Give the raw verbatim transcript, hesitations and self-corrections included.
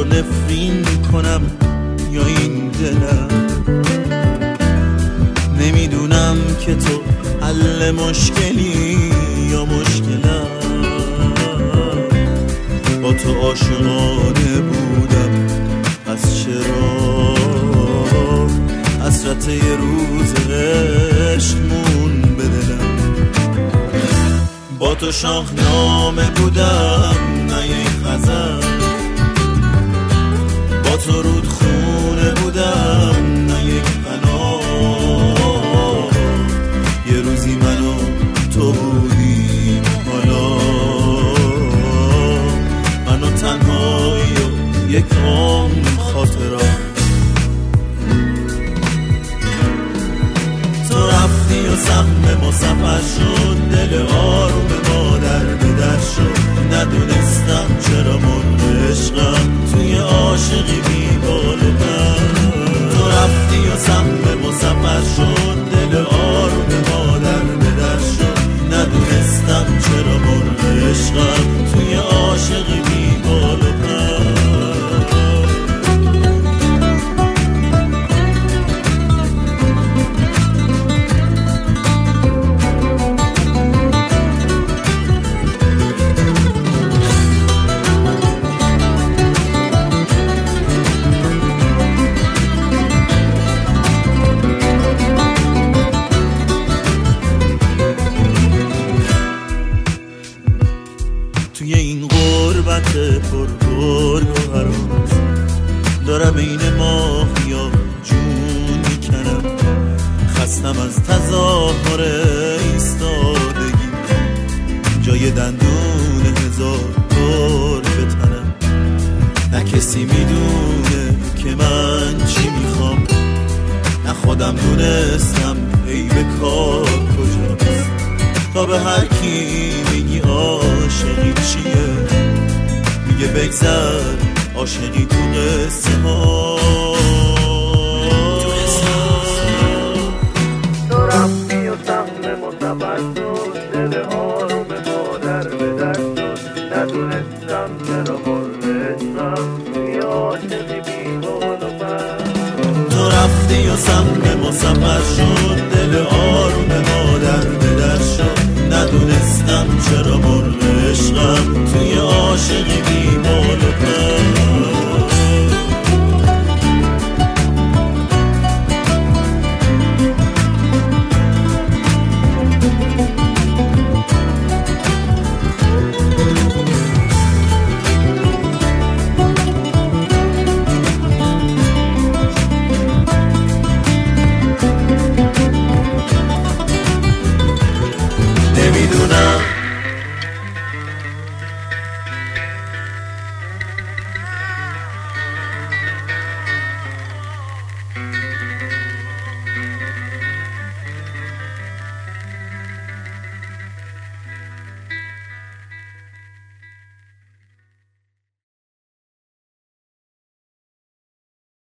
رو نفرین کنم یا این دلم. نمیدونم که تو حل مشکلی یا مشکلم. با تو عاشقانه بودم، پس چرا حسرت یه روز عشق مون به دلم. با تو شاهنامه بودم نه یک غزل، با تو رودخونه بودم نه یک پناه. یه روزی من و تو بودیم، حالا من و تنهایی و یک عمر خاطرات. تو رفتی و سهم ما سفر شد، دل آروم ما در به در شد. ندونستم چرا مرغ عشقم توی عاشقی بی بال و پر. تو رفتی و سهم ما سفر شد، دل آروم ما در به در شد. ندونستم چرا مرغ عشقم توی عاشقی بی بال و پر. توی این غربت پر گرگ و هراس دارم این ماهیا جون میکنم. خستم از تظاهر ایستادگی، جای دندون هزار گرگ به تنم. نه کسی میدونه که من چی میخوام، نه خودم دونستم ای به کار کجاست. تا به هر کی میگی عاشقی چیه، میگه بگذر عاشقی تو قصه ها. تو رفتی و سهم ما سفر شد، دل آروم ما در به در شد. ندونستم چرا مرغ عشقم توی عاشقی بی بال و پر. تو رفتی و سهم ما سفر شد،